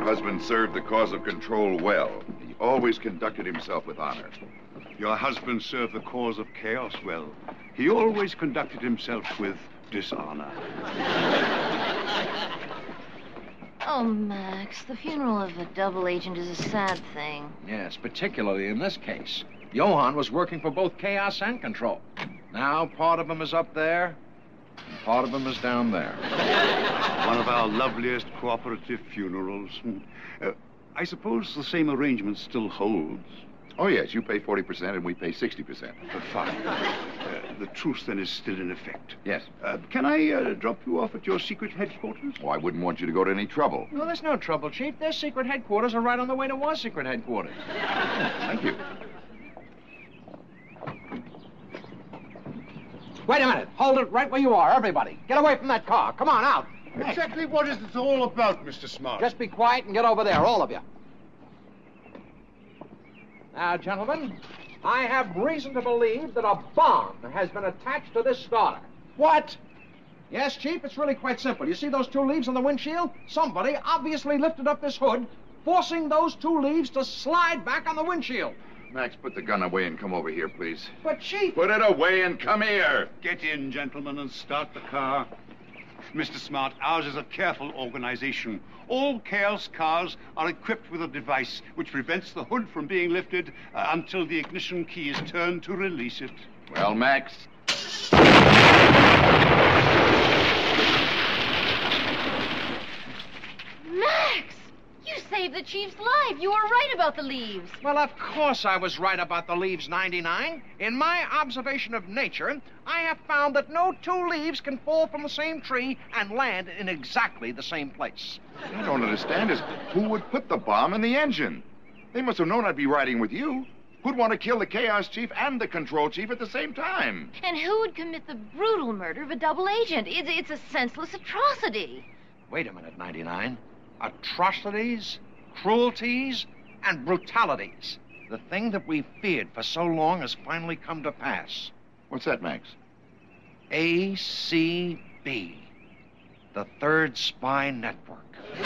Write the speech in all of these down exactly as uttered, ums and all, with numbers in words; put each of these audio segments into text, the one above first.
husband served the cause of control well. He always conducted himself with honor. Your husband served the cause of chaos well. He always conducted himself with dishonor. Oh, Max, the funeral of a double agent is a sad thing. Yes, particularly in this case. Johann was working for both chaos and control. Now, part of him is up there, and part of him is down there. One of our loveliest cooperative funerals. Uh, I suppose the same arrangement still holds. Oh, yes, you pay forty percent and we pay sixty percent. Uh, fine. Uh, the truce, then, is still in effect. Yes. Uh, can I uh, drop you off at your secret headquarters? Oh, I wouldn't want you to go to any trouble. No, there's no trouble, Chief. Their secret headquarters are right on the way to our secret headquarters. Thank you. Wait a minute. Hold it right where you are, everybody. Get away from that car. Come on, out. Exactly what is this all about, Mister Smart? Just be quiet and get over there, all of you. Now, gentlemen, I have reason to believe that a bomb has been attached to this starter. What? Yes, Chief, it's really quite simple. You see those two leaves on the windshield? Somebody obviously lifted up this hood, forcing those two leaves to slide back on the windshield. Max, put the gun away and come over here, please. But, Chief... Put it away and come here. Get in, gentlemen, and start the car. Mister Smart, ours is a careful organization. All Chaos cars are equipped with a device which prevents the hood from being lifted uh, until the ignition key is turned to release it. Well, Max... Max! You saved the Chief's life. You were right about the leaves. Well, of course I was right about the leaves, ninety-nine. In my observation of nature, I have found that no two leaves can fall from the same tree and land in exactly the same place. What I don't understand is who would put the bomb in the engine? They must have known I'd be riding with you. Who'd want to kill the Chaos Chief and the Control Chief at the same time? And who would commit the brutal murder of a double agent? It's, it's a senseless atrocity. Wait a minute, ninety-nine. Atrocities, cruelties, and brutalities. The thing that we feared for so long has finally come to pass. What's that, Max? A C B, the Third Spy Network.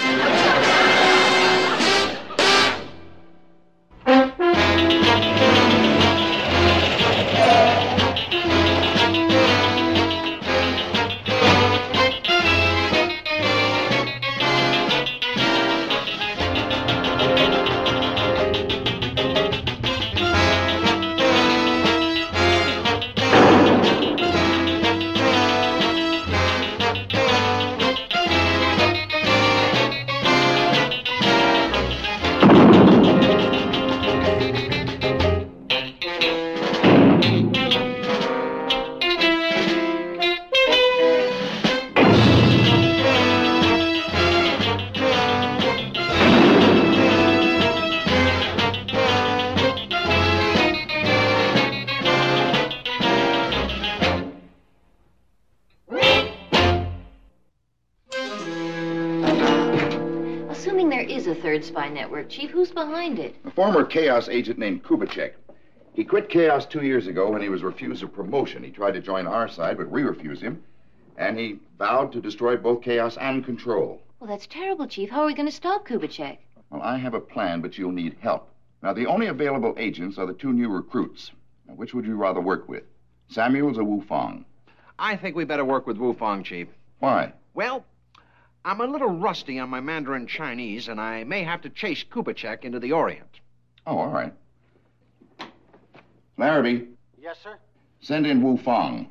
Third Spy Network, Chief. Who's behind it? A former Chaos agent named Kubitschek. He quit Chaos two years ago when he was refused a promotion. He tried to join our side, but we refused him. And he vowed to destroy both Chaos and Control. Well, that's terrible, Chief. How are we going to stop Kubitschek? Well, I have a plan, but you'll need help. Now, the only available agents are the two new recruits. Now, which would you rather work with? Samuels or Wu Fong? I think we better work with Wu Fong, Chief. Why? Well, I'm a little rusty on my Mandarin Chinese, and I may have to chase Kubitschek into the Orient. Oh, all right. Larrabee. Yes, sir? Send in Wu Fong.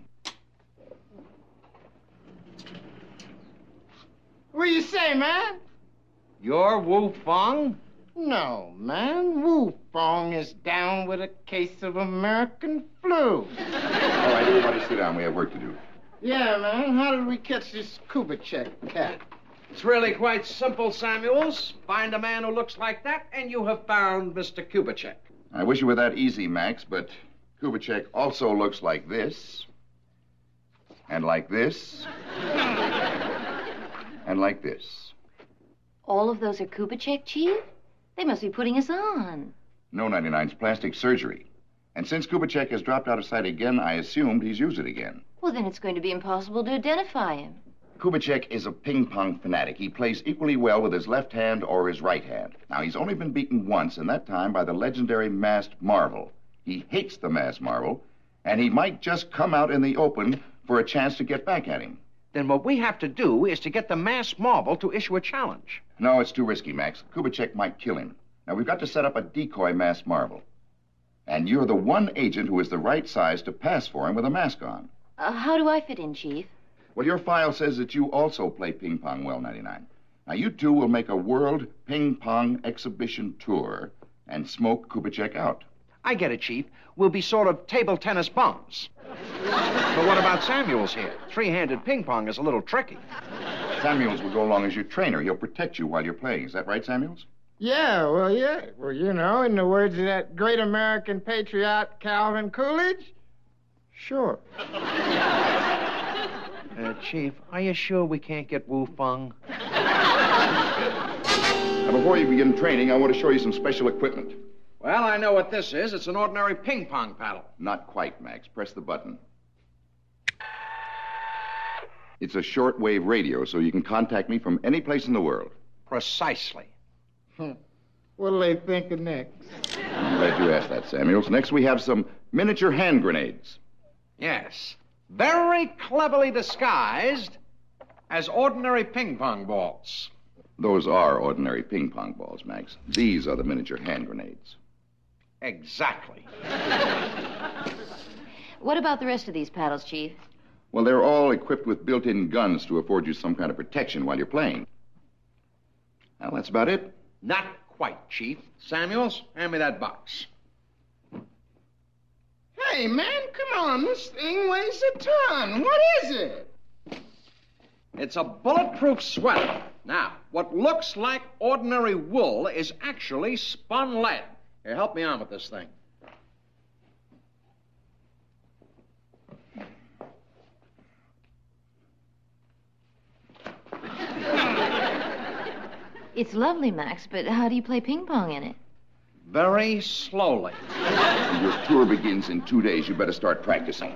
What do you say, man? You're Wu Fong? No, man. Wu Fong is down with a case of American flu. All right, everybody sit down. We have work to do. Yeah, man. How did we catch this Kubitschek cat? It's really quite simple, Samuels. Find a man who looks like that, and you have found Mister Kubitschek. I wish it were that easy, Max, but Kubitschek also looks like this, and like this, and like this. All of those are Kubitschek, Chief? They must be putting us on. No, ninety-nine's plastic surgery. And since Kubitschek has dropped out of sight again, I assumed he's used it again. Well, then it's going to be impossible to identify him. Kubitschek is a ping-pong fanatic. He plays equally well with his left hand or his right hand. Now, he's only been beaten once, and that time by the legendary masked Marvel. He hates the masked Marvel, and he might just come out in the open for a chance to get back at him. Then what we have to do is to get the masked Marvel to issue a challenge. No, it's too risky, Max. Kubitschek might kill him. Now, we've got to set up a decoy masked Marvel. And you're the one agent who is the right size to pass for him with a mask on. Uh, how do I fit in, Chief? Well, your file says that you also play ping pong well, ninety-nine. Now, you two will make a world ping pong exhibition tour and smoke Kubitschek out. I get it, Chief. We'll be sort of table tennis bums. But what about Samuels here? Three-handed ping pong is a little tricky. Samuels will go along as your trainer. He'll protect you while you're playing. Is that right, Samuels? Yeah, well, yeah. Well, you know, in the words of that great American patriot, Calvin Coolidge, sure. Uh, Chief, are you sure we can't get Wu Feng? Now, before you begin training, I want to show you some special equipment. Well, I know what this is. It's an ordinary ping pong paddle. Not quite, Max. Press the button. It's a shortwave radio, so you can contact me from any place in the world. Precisely. Hmm. What'll they think of next? I'm glad you asked that, Samuels. Next, we have some miniature hand grenades. Yes. Very cleverly disguised as ordinary ping pong balls. Those are ordinary ping pong balls, Max. These are the miniature hand grenades. Exactly. What about the rest of these paddles, Chief? Well, they're all equipped with built-in guns to afford you some kind of protection while you're playing. Well, that's about it. Not quite, Chief. Samuels, hand me that box. Hey, man, come on. This thing weighs a ton. What is it? It's a bulletproof sweater. Now, what looks like ordinary wool is actually spun lead. Here, help me on with this thing. It's lovely, Max, but how do you play ping pong in it? Very slowly. Your tour begins in two days. You better start practicing.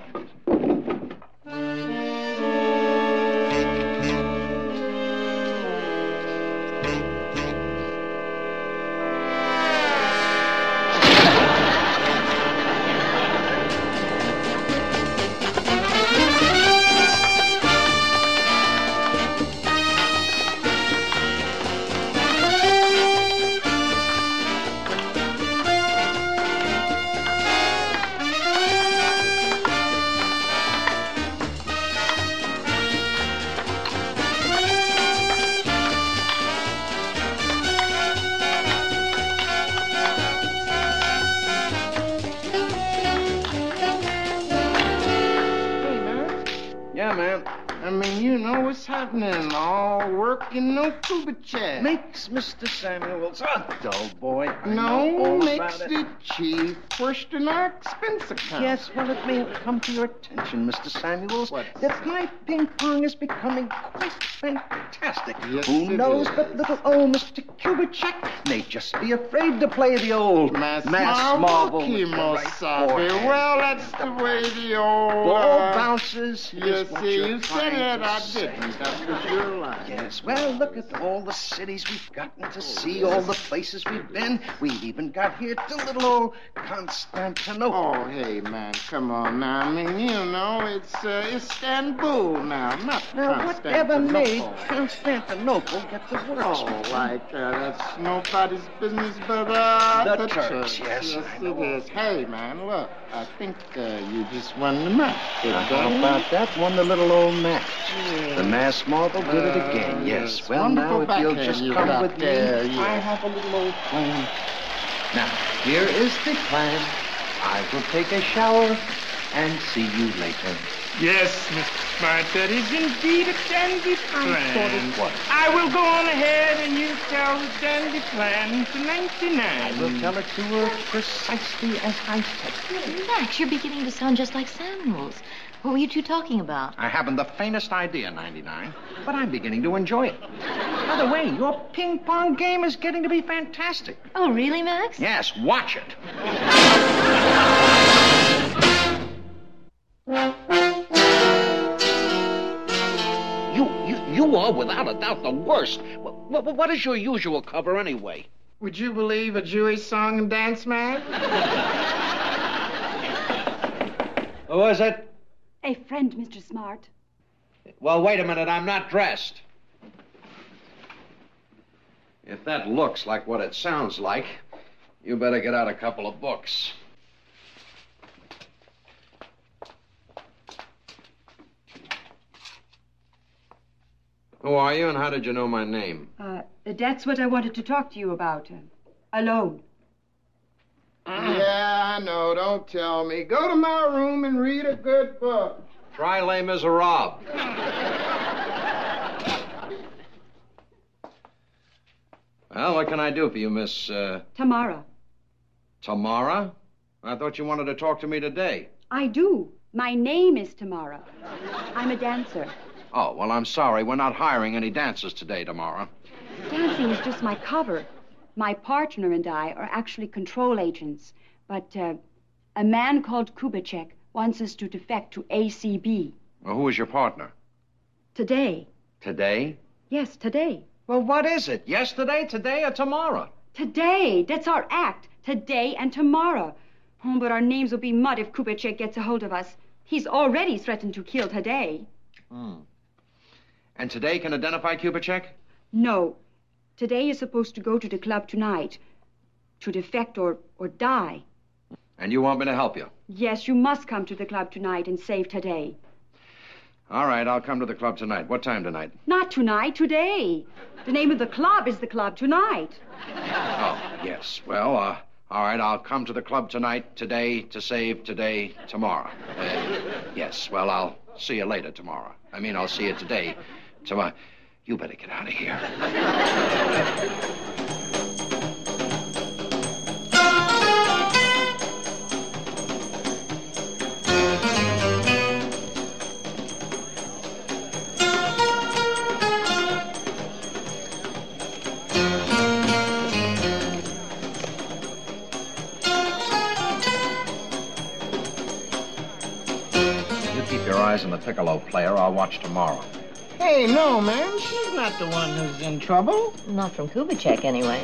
I mean, you know what's happening. All work and no Kubitschek. Makes Mister Samuels a dull boy. I No, know all makes about the it. chief first in our expense account. Yes, well, it may have come to your attention, Mister Samuels, What? that my ping pong is becoming quite fantastic. Yes, Who it knows is. but little old Mister Kubitschek may just be afraid to play the old Mass, mass marble, marble. with the right Kimosabe. forehand. Well, that's the way the old... Ball uh, bounces. You is what see, you're you said trying it, to I say. didn't. That was your line. Yes, well, look at all the cities we've gotten to see, all the places we've been. We even got here to little old Constantinople. Oh, hey, man, come on now. I mean, you know, it's uh, Istanbul now, not Now, whatever Constantinople. made Constantinople get the works? Oh, like, uh, that's nobody's business but, uh, The Turks, yes, Yes, I it know. is. Hey, man, look, I think uh, you just won the match. Now, how about that? Won the little old match. Yeah. The mass marble did it again, Uh, yes. yes, Well, now, wonderful if you'll backhand just you come got with there, me, yeah. I have a little old plan. Now, here is the plan. I will take a shower and see you later. Yes, Mister Smart, that is indeed a dandy plan. I thought it was. I will go on ahead and you tell the dandy plan to ninety-nine. I will tell it to her precisely as I said it. Max, you're beginning to sound just like Samuels. What were you two talking about? I haven't the faintest idea, ninety-nine, but I'm beginning to enjoy it. By the way, your ping pong game is getting to be fantastic. Oh, really, Max? Yes, watch it. You, you Oh, without a doubt, the worst. What, what, what is your usual cover, anyway? Would you believe a Jewish song and dance man? Who is it? A friend, Mister Smart. Well, wait a minute. I'm not dressed. If that looks like what it sounds like, you better get out a couple of books. Who are you, and how did you know my name? Uh, that's what I wanted to talk to you about. Uh, alone. Yeah, I know. Don't tell me. Go to my room and read a good book. Try Les Miserables. Well, what can I do for you, Miss, uh... Tamara. Tamara? I thought you wanted to talk to me today. I do. My name is Tamara. I'm a dancer. Oh, well, I'm sorry. We're not hiring any dancers today, Tamara. Dancing is just my cover. My partner and I are actually control agents. But uh, a man called Kubitschek wants us to defect to A C B. Well, who is your partner? Today. Today? Yes, today. Well, what is it? Yesterday, today, or tomorrow? Today. That's our act. Today and tomorrow. Oh, but our names will be mud if Kubitschek gets a hold of us. He's already threatened to kill Today. Hmm. And Today can identify Kubitschek? No. Today is supposed to go to the club tonight. To defect or, or die. And you want me to help you? Yes, you must come to the club tonight and save Today. All right, I'll come to the club tonight. What time tonight? Not tonight, today. The name of the club is the club tonight. Oh, yes. Well, uh, all right, I'll come to the club tonight, today, to save Today, tomorrow. Uh, yes, well, I'll see you later tomorrow. I mean, I'll see you today, tomorrow. You better get out of here. You keep your eyes on the piccolo player. I'll watch tomorrow. Hey, no, man. She's not the one who's in trouble. Not from Kubitschek, anyway.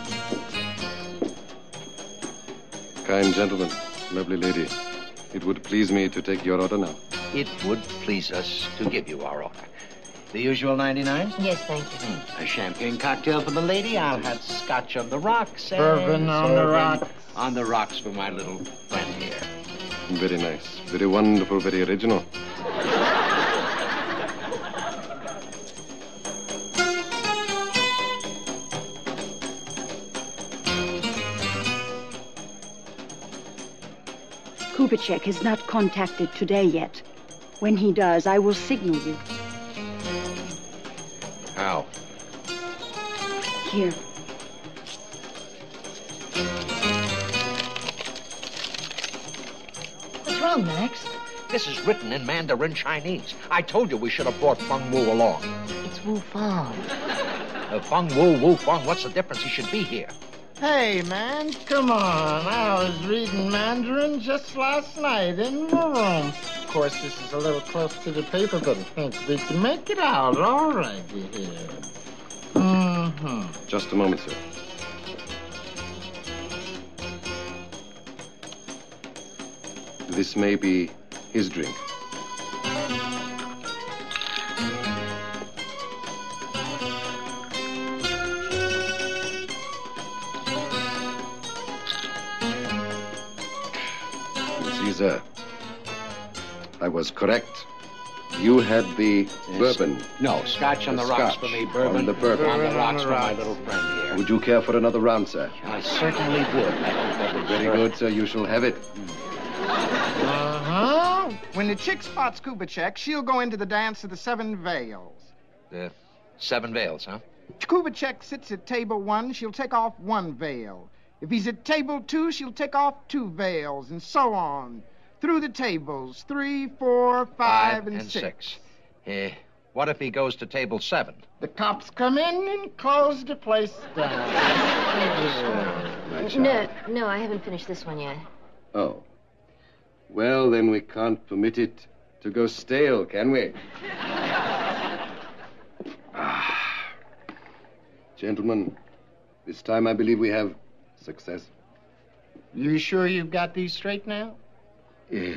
Kind gentleman, lovely lady. It would please me to take your order now. It would please us to give you our order. The usual ninety-nine? Yes, thank you. Mm. A champagne cocktail for the lady. I'll have scotch on the rocks. and Bourbon on the bourbon rocks. On the rocks for my little friend here. Very nice. Very wonderful, very original. Kubitschek has not contacted Today yet. When he does, I will signal you. How? Here. What's wrong, Max? This is written in Mandarin Chinese. I told you we should have brought Feng Wu along. It's Wu Fang. Uh, Feng Wu, Wu Feng, what's the difference? He should be here. Hey, man, come on. I was reading Mandarin just last night in my room. Of course, this is a little close to the paper, but I think we can make it out all right here. Mm-hmm. Just a moment, sir. This may be his drink. Caesar, I was correct. You had the Yes. bourbon. No, scotch on the, The rocks scotch for me, bourbon on the bourbon. on the Bourbon on rocks the for my rocks. little friend here. Would you care for another round, sir? I certainly would. I hope that would Very good, sir. You shall have it. Uh-huh. When the chick spots Kubitschek, she'll go into the dance of the Seven Veils. The Seven Veils, huh? Kubitschek sits at table one, she'll take off one veil. If he's at table two, she'll take off two veils, and so on. Through the tables, three, four, five, and, six. Eh, what if he goes to table seven? The cops come in and close the place down. My child. No, no, I haven't finished this one yet. Oh. Well, then we can't permit it to go stale, can we? Gentlemen, this time I believe we have success. You sure you've got these straight now? Yeah.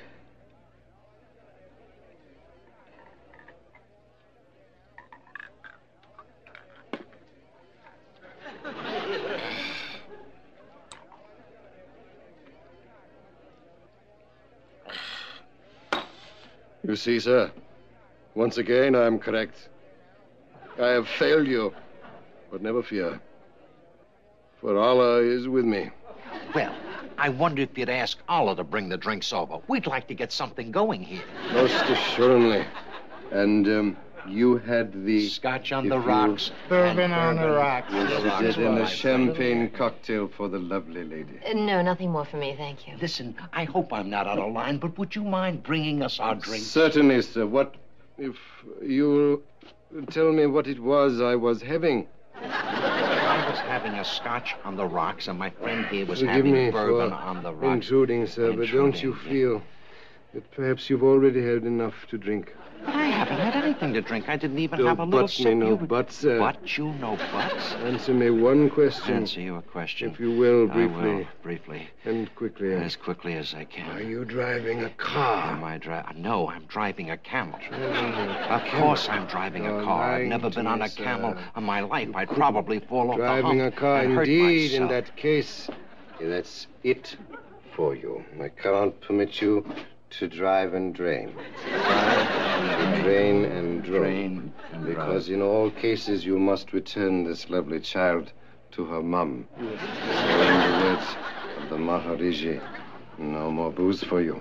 You see, sir, once again I'm correct. I have failed you, but never fear, for Allah is with me. Well, I wonder if you'd ask Allah to bring the drinks over. We'd like to get something going here. Most assuredly. And um, you had the... Scotch on if the you- rocks. Bourbon on the rocks. Yes, The it rocks, did, and a right. champagne cocktail for the lovely lady. Uh, no, nothing more for me, thank you. Listen, I hope I'm not out of line, but would you mind bringing us our drinks? Certainly, sir. What if you tell me what it was I was having? I was having a scotch on the rocks, and my friend here was Forgive having me bourbon for on the rocks. intruding, sir, but don't you Intruding, feel that perhaps you've already had enough to drink? But I haven't had anything to drink. I didn't even Don't have a little butt sip. me, no You- buts, sir. What? You know buts? Answer me one question. Answer you a question. If you will, I briefly. will, briefly. And quickly. As quickly as I can. Are you driving a car? Am I dri- No, I'm driving a camel. Driving a Of course I'm driving a You're car. I've lying never to been me, on a sir. camel in my life. I'd probably fall off the Driving hump a car, and hurt indeed. In myself. that case, that's it for you. I can't permit you to drive and drain. To drain and drone. Drain and Because in all cases, you must return this lovely child to her mum. So in the words of the Maharishi, no more booze for you.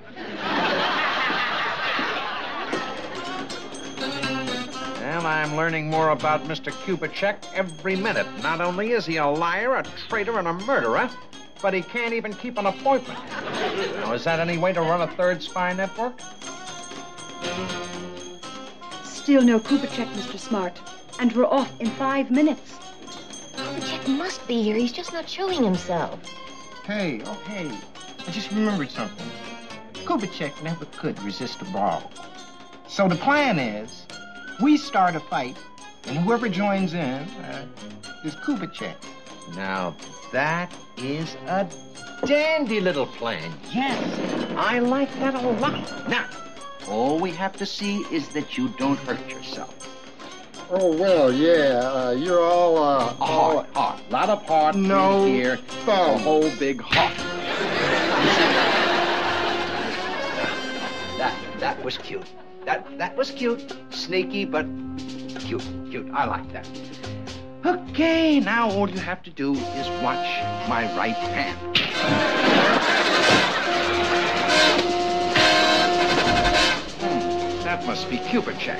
Well, I'm learning more about Mister Kubitschek every minute. Not only is he a liar, a traitor, and a murderer, but he can't even keep an appointment. Now, is that any way to run a third spy network? Still no Kubitschek, Mister Smart. And we're off in five minutes. Kubitschek must be here. He's just not showing himself. Hey, oh, hey. I just remembered something. Kubitschek never could resist a brawl. So the plan is, we start a fight, and whoever joins in uh, is Kubitschek. Now, that is a dandy little plan. Yes, I like that a lot. Now, all we have to see is that you don't hurt yourself. Oh, well, yeah, uh, you're all, uh, A heart, heart. Lot of heart No in here. thumb. A whole big heart. That, that was cute. That, that was cute. Sneaky, but cute, cute. I like that. Okay, now all you have to do is watch my right hand. Hmm, that must be Kubitschek.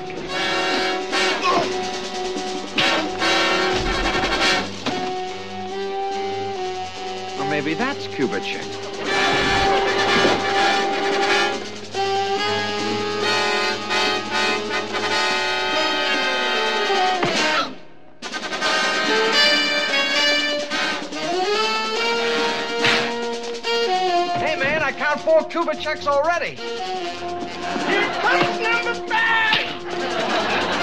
Or maybe that's Kubitschek. Hey, man, I count four Kubitscheks already. Here comes number five!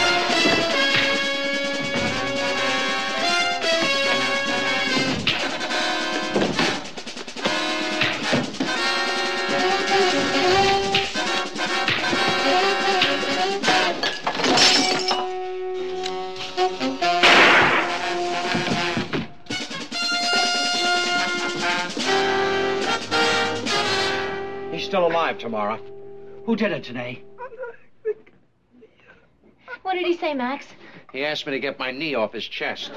He's still alive, Tamara. Who did it today? What did he say, Max? He asked me to get my knee off his chest.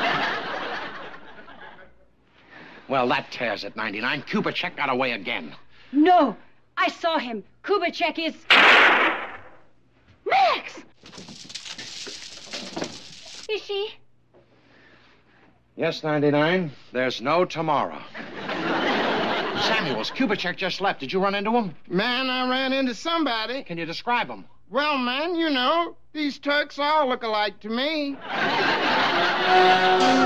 Well, that tears it, ninety-nine. Kubitschek got away again. No, I saw him. Kubitschek is... Max! Is she? Yes, ninety-nine. There's no tomorrow. Samuels, Kubitschek just left. Did you run into him? Man, I ran into somebody. Can you describe him? Well, man, you know, these Turks all look alike to me.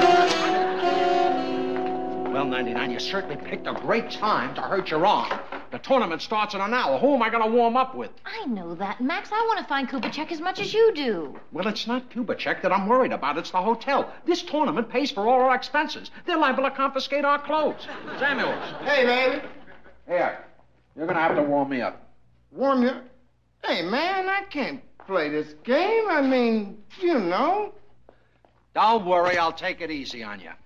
Well, ninety-nine, you certainly picked a great time to hurt your arm. The tournament starts in an hour. Who am I going to warm up with? I know that, Max. I want to find Kubitschek as much as you do. Well, it's not Kubitschek that I'm worried about. It's the hotel. This tournament pays for all our expenses. They're liable to confiscate our clothes. Samuels. Hey, baby. Here. You're going to have to warm me up. Warm you? Hey, man, I can't play this game. I mean, you know. Don't worry. I'll take it easy on you.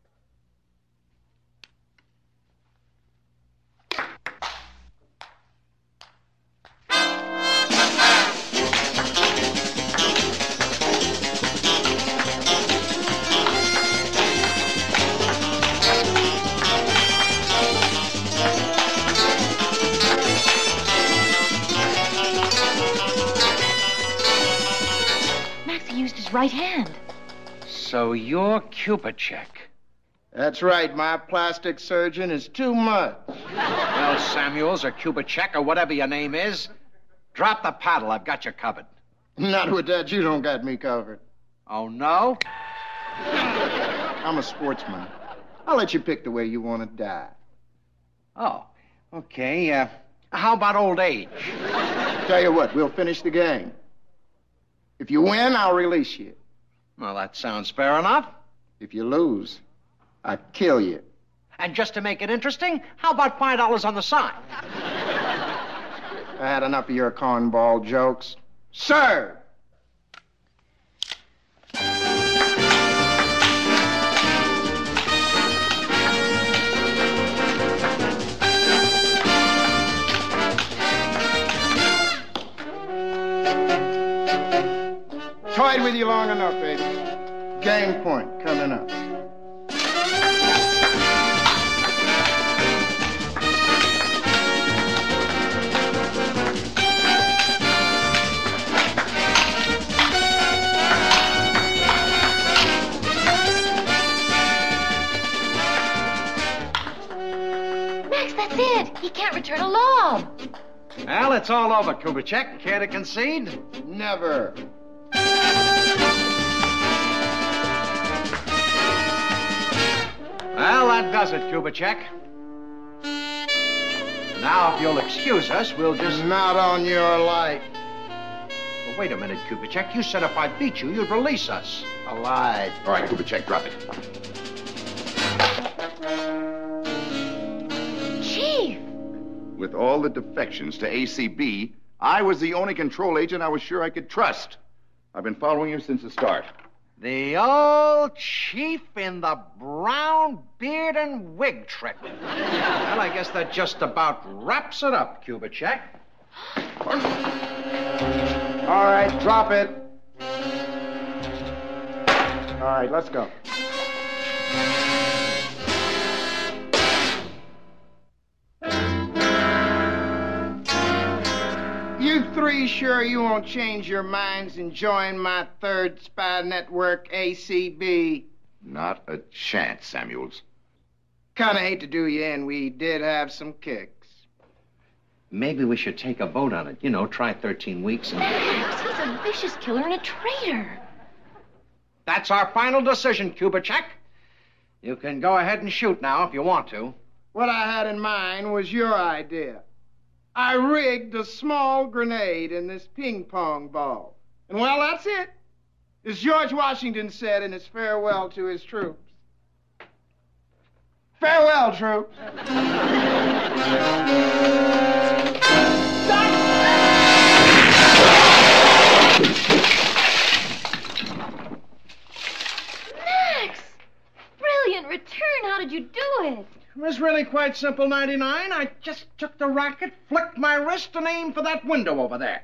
Right hand. So you're Kubitschek. That's right. My plastic surgeon is too much. Well, Samuels or Kubitschek or whatever your name is, drop the paddle. I've got you covered. Not with that. You don't got me covered. Oh, no? I'm a sportsman. I'll let you pick the way you want to die. Oh, okay. Uh, how about old age? Tell you what, we'll finish the game. If you win, I'll release you. Well, that sounds fair enough. If you lose, I kill you. And just to make it interesting, how about five dollars on the side? I had enough of your cornball jokes. Sir! Toyed with you long enough, baby. Game point coming up. Max, that's it. He can't return a lob. Well, it's all over, Kubitschek. Care to concede? Never. Well, that does it, Kubitschek. Now, if you'll excuse us, we'll just... Not on your life. Well, wait a minute, Kubitschek. You said if I beat you, you'd release us. A lie. All right, Kubitschek, drop it. Chief! With all the defections to A C B, I was the only control agent I was sure I could trust. I've been following you since the start. The old chief in the brown beard and wig trick. Well, I guess that just about wraps it up, Kubitschek. All right, drop it. All right, let's go. You three sure you won't change your minds and join my third spy network, A C B? Not a chance, Samuels. Kinda hate to do you in. We did have some kicks. Maybe we should take a vote on it. You know, try thirteen weeks and... Max, he's a vicious killer and a traitor. That's our final decision, Kubitschek. You can go ahead and shoot now if you want to. What I had in mind was your idea. I rigged a small grenade in this ping pong ball. And well, that's it. As George Washington said in his farewell to his troops. Farewell, troops. Max! Brilliant return. How did you do it? It was really quite simple, ninety-nine. I just took the racket, flicked my wrist, and aimed for that window over there.